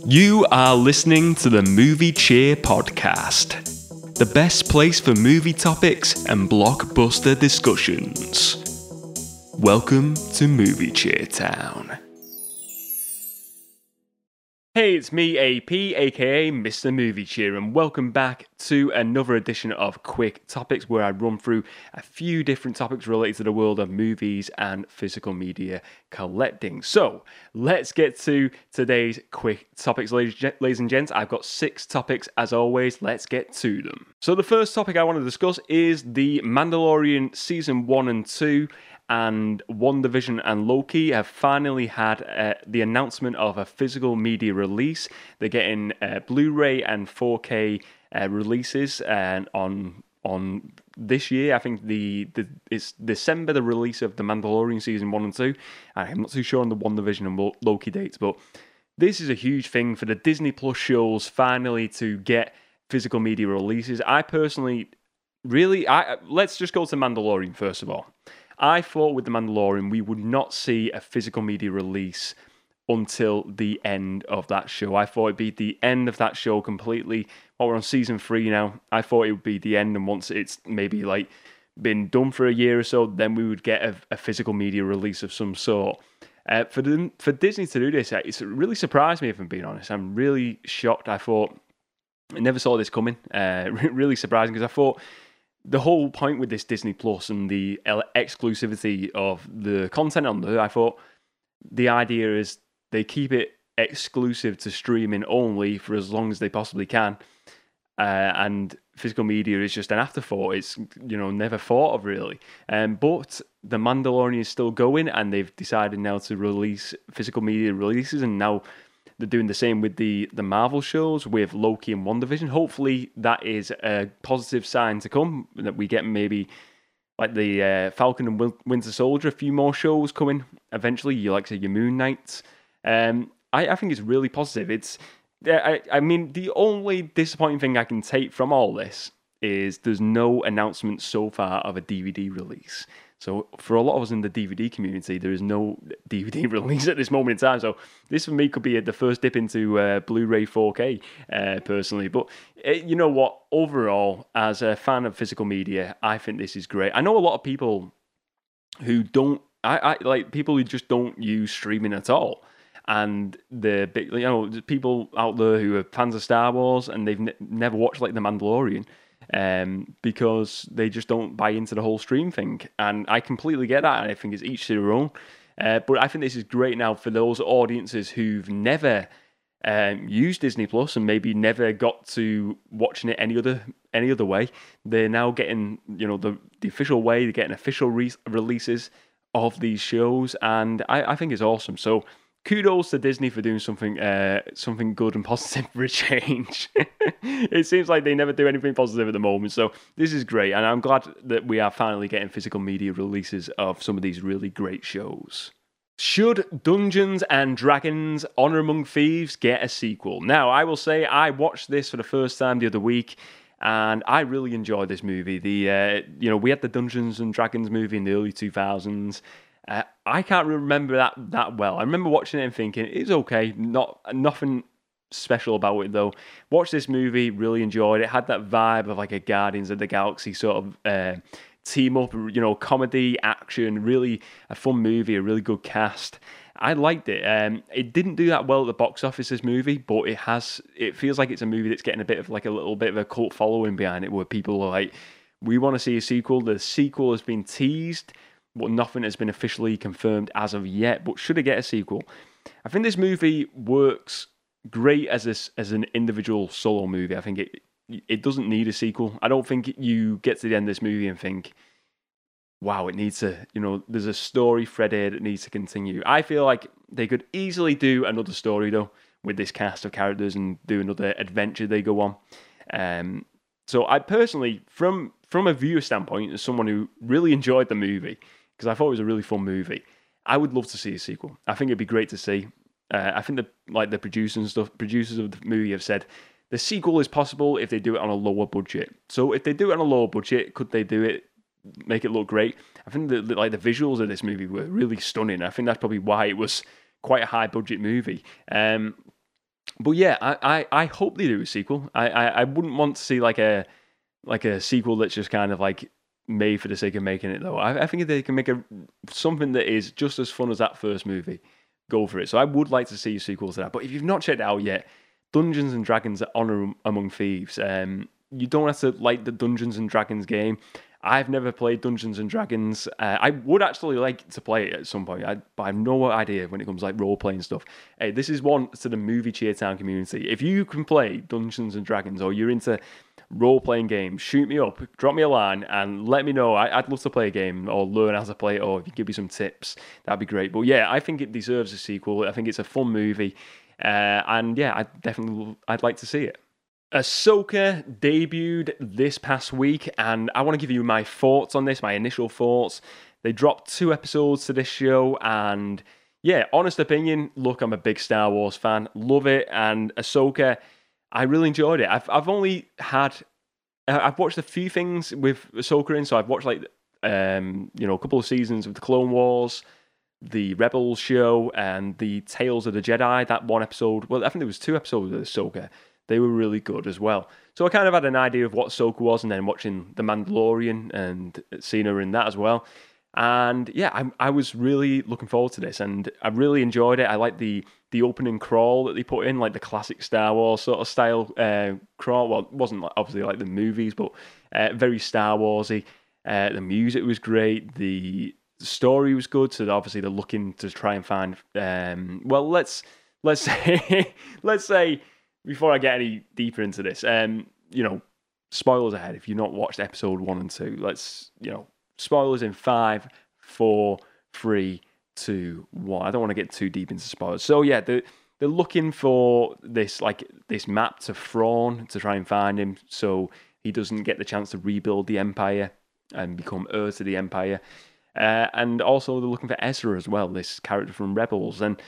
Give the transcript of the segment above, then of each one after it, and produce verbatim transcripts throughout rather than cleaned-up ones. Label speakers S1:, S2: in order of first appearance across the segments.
S1: You are listening to the Movie Cheer podcast, the best place for movie topics and blockbuster discussions. Welcome to Movie Cheer Town. Hey, it's me, A P, aka Mister Movie Cheer, and welcome back to another edition of Quick Topics, where I run through a few different topics related to the world of movies and physical media collecting. So, let's get to today's Quick Topics, ladies and gents. I've got six topics, as always. Let's get to them. So, the first topic I want to discuss is The Mandalorian Season one and two. And WandaVision and Loki have finally had uh, the announcement of a physical media release. They're getting uh, Blu-ray and four K uh, releases uh, on on this year. I think the, the it's December, the release of The Mandalorian Season one and two. I'm not too sure on the WandaVision and Loki dates, but this is a huge thing for the Disney Plus shows finally to get physical media releases. I personally really... I let's just go to Mandalorian first of all. I thought with The Mandalorian we would not see a physical media release until the end of that show. I thought it'd be the end of that show completely. Well, we're on season three now. I thought it would be the end, and once it's maybe like been done for a year or so, then we would get a, a physical media release of some sort. Uh, for the, for Disney to do this, it's really surprised me, if I'm being honest. I'm really shocked. I thought I never saw this coming. Uh, really surprising, because I thought the whole point with this Disney Plus and the exclusivity of the content on there, I thought the idea is they keep it exclusive to streaming only for as long as they possibly can. Uh, and physical media is just an afterthought. It's, you know, never thought of really. Um, but The Mandalorian is still going, and they've decided now to release physical media releases, and now they're doing the same with the, the Marvel shows with Loki and WandaVision. Hopefully that is a positive sign to come, that we get maybe like the uh, Falcon and Winter Soldier, a few more shows coming eventually. You like to say your Moon Knights. Um, I, I think it's really positive. It's, I, I mean, the only disappointing thing I can take from all this is there's no announcement so far of a D V D release. So for a lot of us in the D V D community, there is no D V D release at this moment in time. So this for me could be the first dip into uh, Blu-ray four K, uh, personally. But uh, you know what? Overall, as a fan of physical media, I think this is great. I know a lot of people who don't, I, I like people who just don't use streaming at all. And the big, you know, people out there who are fans of Star Wars and they've n- never watched like The Mandalorian. Um, because they just don't buy into the whole stream thing, and I completely get that. And I think it's each to their own. Uh, but I think this is great now for those audiences who've never um, used Disney Plus and maybe never got to watching it any other any other way. They're now getting, you know, the the official way. They're getting official re- releases of these shows, and I, I think it's awesome. So kudos to Disney for doing something uh, something good and positive for a change. It seems like they never do anything positive at the moment, so this is great, and I'm glad that we are finally getting physical media releases of some of these really great shows. Should Dungeons and Dragons: Honor Among Thieves get a sequel? Now, I will say I watched this for the first time the other week, and I really enjoyed this movie. The uh, you know, we had the Dungeons and Dragons movie in the early two thousands. Uh, I can't remember that that well. I remember watching it and thinking it's okay, not nothing special about it though. Watched this movie, really enjoyed it. Had that vibe of like a Guardians of the Galaxy sort of uh, team up, you know, comedy, action, really a fun movie, a really good cast. I liked it. Um, it didn't do that well at the box office, this movie, but it has. It feels like it's a movie that's getting a bit of like a little bit of a cult following behind it, where people are like, we want to see a sequel. The sequel has been teased, but nothing has been officially confirmed as of yet. But should it get a sequel? I think this movie works great as this as an individual solo movie. I think it it doesn't need a sequel. I don't think you get to the end of this movie and think, wow, it needs to, you know, there's a story thread here that needs to continue. I feel like they could easily do another story though with this cast of characters and do another adventure they go on. Um, so I personally, from from a viewer standpoint, as someone who really enjoyed the movie, because I thought it was a really fun movie, I would love to see a sequel. I think it'd be great to see. Uh, I think the like the producers and stuff, producers of the movie have said the sequel is possible if they do it on a lower budget. So if they do it on a lower budget, could they do it, make it look great? I think the, the like the visuals of this movie were really stunning. I think that's probably why it was quite a high budget movie. Um, But yeah, I, I, I hope they do a sequel. I, I, I wouldn't want to see like a like a sequel that's just kind of like made for the sake of making it though. I, I think if they can make a something that is just as fun as that first movie, go for it. So I would like to see a sequel to that. But if you've not checked it out yet, Dungeons and Dragons Honor Among Thieves. Um, you don't have to like the Dungeons and Dragons game. I've never played Dungeons and Dragons. Uh, I would actually like to play it at some point, I, but I have no idea when it comes to like role playing stuff. Hey, this is one to the movie Cheertown community. If you can play Dungeons and Dragons or you're into role playing games, shoot me up, drop me a line, and let me know. I, I'd love to play a game or learn how to play it, or if you give me some tips, that'd be great. But yeah, I think it deserves a sequel. I think it's a fun movie, uh, and yeah, I definitely I'd like to see it. Ahsoka debuted this past week, and I want to give you my thoughts on this, my initial thoughts. They dropped two episodes to this show, and yeah, honest opinion, look, I'm a big Star Wars fan, love it, and Ahsoka, I really enjoyed it. I've I've only had, I've watched a few things with Ahsoka in, so I've watched like, um, you know, a couple of seasons of the Clone Wars, the Rebels show, and the Tales of the Jedi, that one episode, well, I think there was two episodes of Ahsoka. They were really good as well. So I kind of had an idea of what Ahsoka was, and then watching The Mandalorian and seeing her in that as well. And yeah, I, I was really looking forward to this, and I really enjoyed it. I like the the opening crawl that they put in, like the classic Star Wars sort of style uh, crawl. Well, it wasn't like, obviously like the movies, but uh, very Star Warsy. Uh, the music was great. The story was good. So obviously they're looking to try and find. Um, well, let's let's say let's say. Before I get any deeper into this, um, you know, spoilers ahead. If you've not watched episode one and two, let's, you know, spoilers in five, four, three, two, one. I don't want to get too deep into spoilers. So yeah, they're, they're looking for this, like, this map to Thrawn to try and find him so he doesn't get the chance to rebuild the Empire and become heir to the Empire. Uh, and also they're looking for Ezra as well, this character from Rebels. And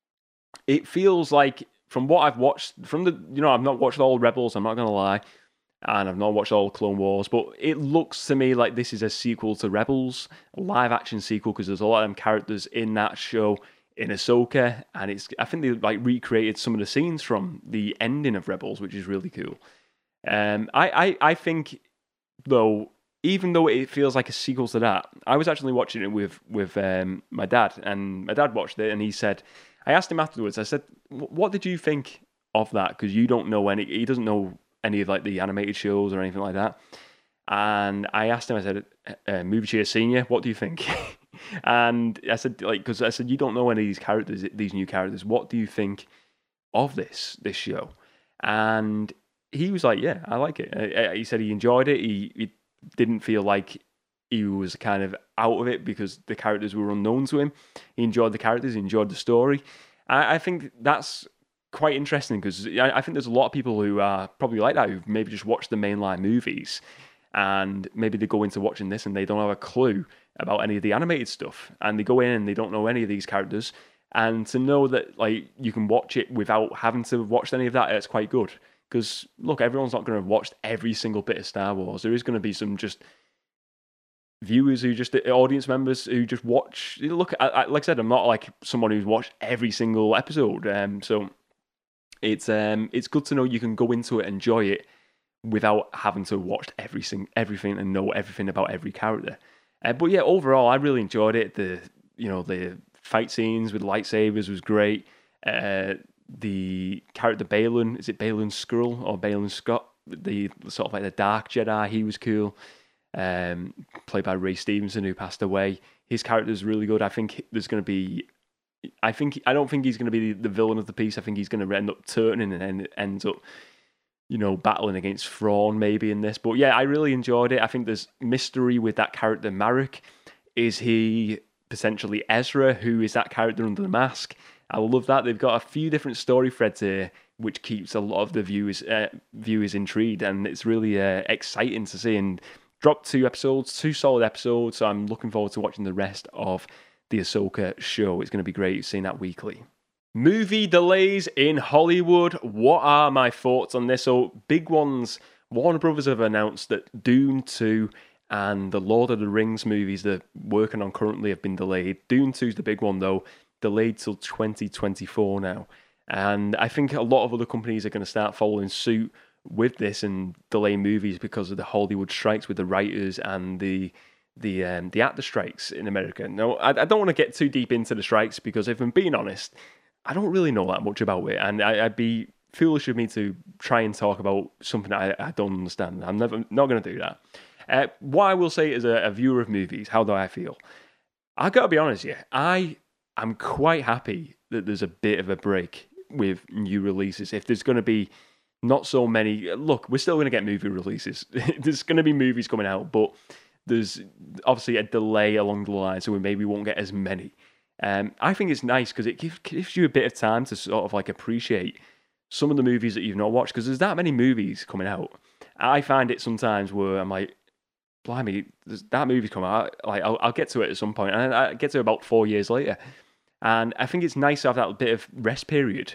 S1: it feels like, from what I've watched, from the, you know, I've not watched all Rebels, I'm not going to lie, and I've not watched all Clone Wars, but it looks to me like this is a sequel to Rebels, a live-action sequel, because there's a lot of them characters in that show in Ahsoka, and it's, I think they like recreated some of the scenes from the ending of Rebels, which is really cool. Um, I, I, I think, though, even though it feels like a sequel to that, I was actually watching it with, with um, my dad, and my dad watched it, and he said, I asked him afterwards, I said, what did you think of that? Because you don't know any, he doesn't know any of like the animated shows or anything like that. And I asked him, I said, uh, Movie Cheer Senior, what do you think? And I said, like, because I said, you don't know any of these characters, these new characters. What do you think of this, this show? And he was like, yeah, I like it. He said he enjoyed it. He, he didn't feel like he was kind of out of it because the characters were unknown to him. He enjoyed the characters, he enjoyed the story. I, I think that's quite interesting because I, I think there's a lot of people who are probably like that, who've maybe just watched the mainline movies and maybe they go into watching this and they don't have a clue about any of the animated stuff. And they go in and they don't know any of these characters. And to know that like you can watch it without having to have watched any of that, it's quite good. Because look, everyone's not going to have watched every single bit of Star Wars. There is going to be some just viewers who just, audience members who just watch. Look, I, I, like I said, I'm not like someone who's watched every single episode. Um, so it's um, it's good to know you can go into it, enjoy it, without having to watch every sing, everything and know everything about every character. Uh, but yeah, overall, I really enjoyed it. The you know the fight scenes with lightsabers was great. Uh, the character Baylan, is it Baylan Skrull or Baylan Scott? The sort of like the Dark Jedi, he was cool. Um, played by Ray Stevenson, who passed away. His character is really good. I think there's going to be. I think I don't think he's going to be the, the villain of the piece. I think he's going to end up turning and end, ends up, you know, battling against Thrawn maybe in this. But yeah, I really enjoyed it. I think there's mystery with that character Marek. Is he potentially Ezra? Who is that character under the mask? I love that. They've got a few different story threads here, which keeps a lot of the viewers uh, viewers intrigued, and it's really uh, exciting to see. And dropped two episodes, two solid episodes. So I'm looking forward to watching the rest of the Ahsoka show. It's going to be great seeing that weekly. Movie delays in Hollywood. What are my thoughts on this? So big ones. Warner Brothers have announced that Dune two and the Lord of the Rings movies they're working on currently have been delayed. Dune two is the big one though, delayed till twenty twenty-four now. And I think a lot of other companies are going to start following suit with this and delay movies because of the Hollywood strikes with the writers and the the um, the actor strikes in America. No, I, I don't want to get too deep into the strikes because if I'm being honest, I don't really know that much about it, and I, I'd be foolish of me to try and talk about something I, I don't understand. I'm never not going to do that. Uh, what I will say as a, a viewer of movies, how do I feel? I got to be honest, yeah, I am quite happy that there's a bit of a break with new releases. If there's going to be not so many, look, we're still going to get movie releases. There's going to be movies coming out, but there's obviously a delay along the line, so we maybe won't get as many. Um, I think it's nice because it gives, gives you a bit of time to sort of like appreciate some of the movies that you've not watched because there's that many movies coming out. I find it sometimes where I'm like, blimey, that movie's come out. Like I'll, I'll get to it at some point, and I get to it about four years later. And I think it's nice to have that bit of rest period.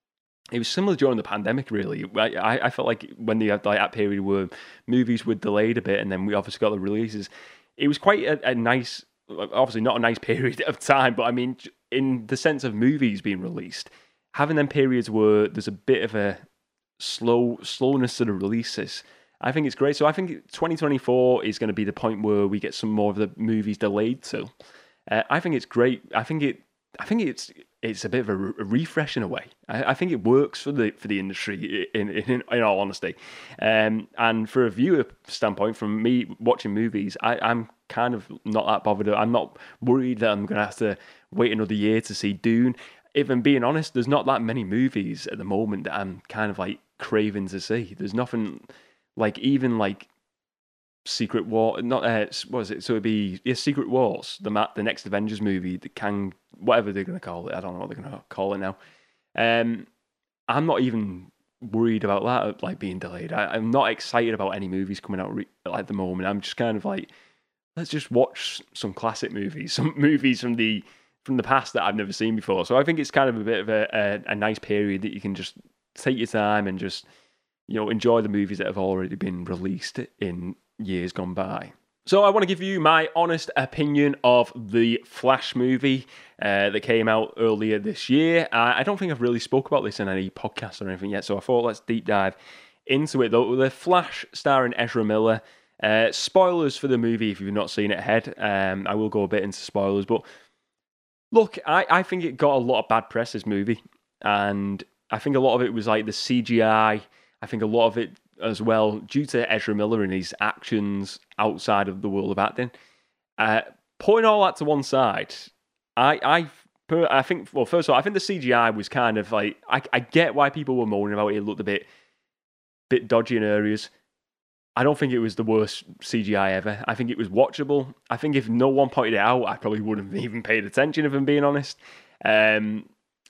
S1: It was similar during the pandemic, really. I, I felt like when they had like that period where movies were delayed a bit, and then we obviously got the releases. It was quite a, a nice, obviously not a nice period of time, but I mean, in the sense of movies being released, having them periods where there's a bit of a slow slowness to the releases, I think it's great. So I think twenty twenty-four is going to be the point where we get some more of the movies delayed too. Uh, I think it's great. I think it. I think it's it's a bit of a, a refresh in a way. I, I think it works for the for the industry. In in, in all honesty, um, and for a viewer standpoint, from me watching movies, I, I'm kind of not that bothered. I'm not worried that I'm going to have to wait another year to see Dune. If I'm being honest, there's not that many movies at the moment that I'm kind of like craving to see. There's nothing like even like Secret War, not uh, what is it? So it'd be yeah, Secret Wars, the ma- the next Avengers movie, the Kang, whatever they're gonna call it. I don't know what they're gonna call it now. Um, I'm not even worried about that like being delayed. I, I'm not excited about any movies coming out re- at the moment. I'm just kind of like, let's just watch some classic movies, some movies from the from the past that I've never seen before. So I think it's kind of a bit of a, a, a nice period that you can just take your time and just you know enjoy the movies that have already been released in years gone by. So I want to give you my honest opinion of the Flash movie uh, that came out earlier this year. Uh, I don't think I've really spoke about this in any podcast or anything yet, so I thought let's deep dive into it. Though the Flash starring Ezra Miller. Uh, spoilers for the movie if you've not seen it ahead. Um, I will go a bit into spoilers, but look, I, I think it got a lot of bad press, this movie, and I think a lot of it was like the C G I. I think a lot of it as well, due to Ezra Miller and his actions outside of the world of acting. Uh, putting all that to one side, I, I, I think, well, first of all, I think the C G I was kind of like, I, I get why people were moaning about it. It looked a bit, bit dodgy in areas. I don't think it was the worst C G I ever. I think it was watchable. I think if no one pointed it out, I probably wouldn't have even paid attention, if I'm being honest. Um,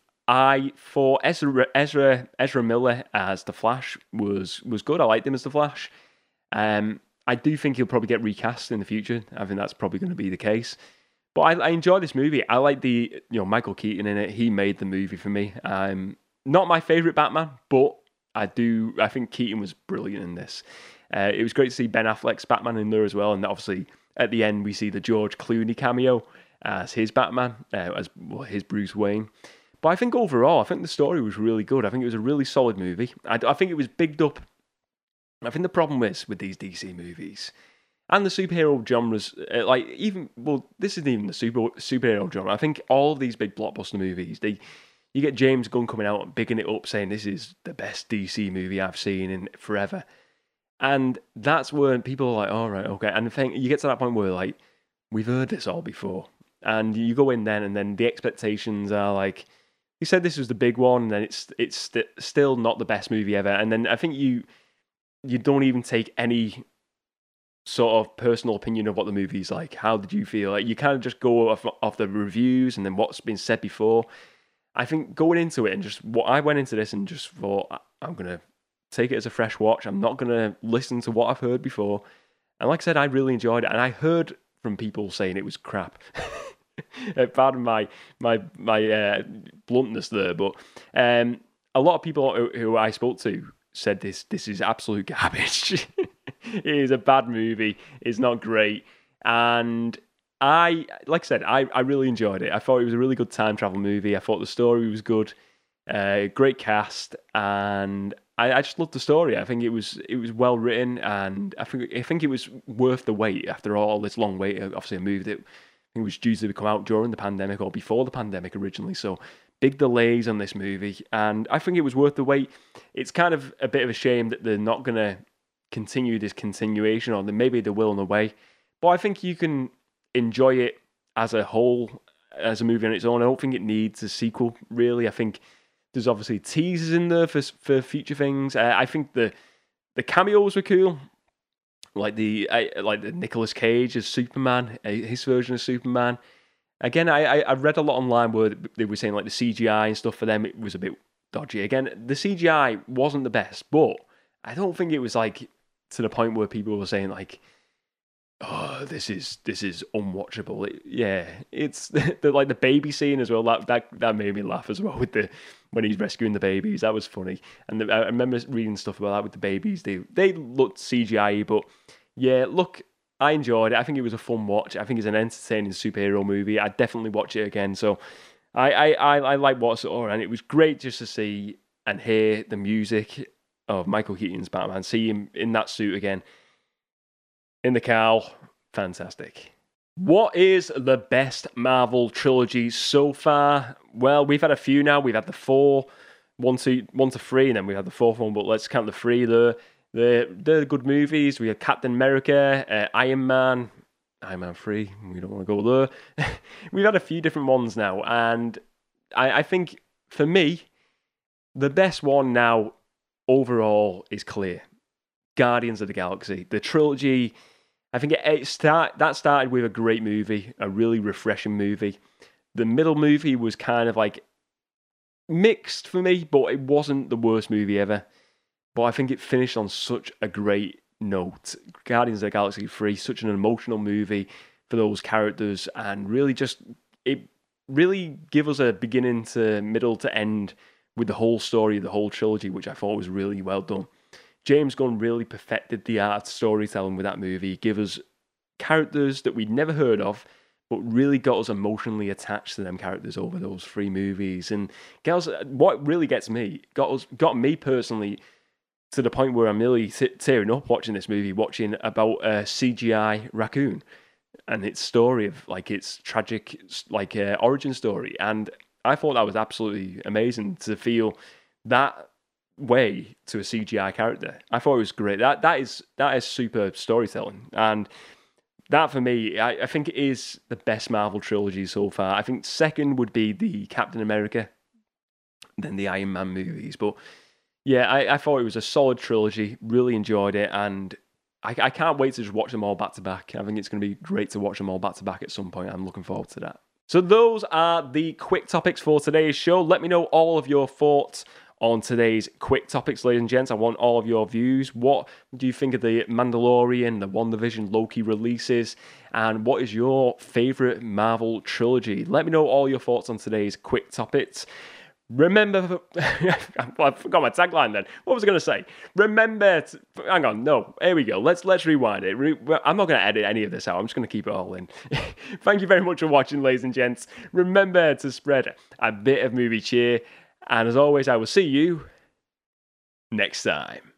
S1: I thought Ezra, Ezra Ezra Miller as the Flash was was good. I liked him as the Flash. Um, I do think he'll probably get recast in the future. I think that's probably going to be the case. But I, I enjoy this movie. I like the you know Michael Keaton in it. He made the movie for me. Um, not my favorite Batman, but I do. I think Keaton was brilliant in this. Uh, it was great to see Ben Affleck's Batman in there as well, and obviously at the end we see the George Clooney cameo as his Batman, uh, as well, his Bruce Wayne. But I think overall, I think the story was really good. I think it was a really solid movie. I, I think it was bigged up. I think the problem is with these D C movies and the superhero genres, uh, like even, well, this isn't even the super superhero genre. I think all of these big blockbuster movies, they you get James Gunn coming out and bigging it up, saying this is the best D C movie I've seen in forever. And that's when people are like, all right, okay. And the thing, you get to that point where like, we've heard this all before. And you go in then, and then the expectations are like, you said this was the big one, and then it's it's st- still not the best movie ever. And then I think you you don't even take any sort of personal opinion of what the movie's like. How did you feel? Like you kind of just go off off the reviews and then what's been said before. I think going into it and just what I went into this and just thought I'm gonna take it as a fresh watch. I'm not gonna listen to what I've heard before. And like I said, I really enjoyed it, and I heard from people saying it was crap. Pardon my my my uh, bluntness there, but um, a lot of people who, who I spoke to said this this is absolute garbage. It is a bad movie. It's not great, and I, like I said, I, I really enjoyed it. I thought it was a really good time travel movie. I thought the story was good. Uh, great cast, and I, I just loved the story. I think it was it was well written, and I think I think it was worth the wait after all this long wait. Obviously, a movie that I think was due to come out during the pandemic or before the pandemic originally. So big delays on this movie, and I think it was worth the wait. It's kind of a bit of a shame that they're not going to continue this continuation, or maybe they will in a way. But I think you can enjoy it as a whole, as a movie on its own. I don't think it needs a sequel, really. I think there's obviously teasers in there for for future things. Uh, I think the the cameos were cool, like the uh, like the Nicolas Cage as Superman, uh, his version of Superman. Again, I, I I read a lot online where they were saying like the C G I and stuff for them, it was a bit dodgy. Again, the C G I wasn't the best, but I don't think it was like to the point where people were saying like, oh, this is this is unwatchable. It, yeah, it's the, like the baby scene as well. That that that made me laugh as well with the when he's rescuing the babies. That was funny. And the, I remember reading stuff about that with the babies. They they looked C G I, but yeah, look, I enjoyed it. I think it was a fun watch. I think it's an entertaining superhero movie. I'd definitely watch it again. So I I I, I like what I saw, and it was great just to see and hear the music of Michael Keaton's Batman. See him in that suit again. In the cowl, fantastic. What is the best Marvel trilogy so far? Well, we've had a few now. We've had the four, one to one to three, and then we had the fourth one. But let's count the three. They're they're, they're good movies. We have Captain America, uh, Iron Man, Iron Man three. We don't want to go there. We've had a few different ones now, and I, I think for me, the best one now overall is clear. Guardians of the Galaxy, the trilogy. I think it, it start that started with a great movie, a really refreshing movie. The middle movie was kind of like mixed for me, but it wasn't the worst movie ever. But I think it finished on such a great note. Guardians of the Galaxy three, such an emotional movie for those characters, and really just it really give us a beginning to middle to end with the whole story, the whole trilogy, which I thought was really well done. James Gunn really perfected the art of storytelling with that movie. Give us characters that we'd never heard of, but really got us emotionally attached to them characters over those three movies. And girls, what really gets me, got us, got me personally to the point where I'm nearly tearing up watching this movie, watching about a C G I raccoon and its story of like its tragic like uh, origin story. And I thought that was absolutely amazing to feel that way to a C G I character. I thought it was great. That that is that is super storytelling, and that for me, I, I think it is the best Marvel trilogy so far. I think second would be the Captain America, then the Iron Man movies. But yeah, I, I thought it was a solid trilogy. Really enjoyed it, and I, I can't wait to just watch them all back to back. I think it's going to be great to watch them all back to back at some point. I'm looking forward to that. So those are the quick topics for today's show. Let me know all of your thoughts on today's quick topics, ladies and gents. I want all of your views. What do you think of the Mandalorian, the WandaVision, Loki releases? And what is your favourite Marvel trilogy? Let me know all your thoughts on today's quick topics. Remember, I forgot my tagline then. What was I going to say? Remember, to, hang on, no, here we go. Let's let's rewind it. Re, I'm not going to edit any of this out. I'm just going to keep it all in. Thank you very much for watching, ladies and gents. Remember to spread a bit of movie cheer. And as always, I will see you next time.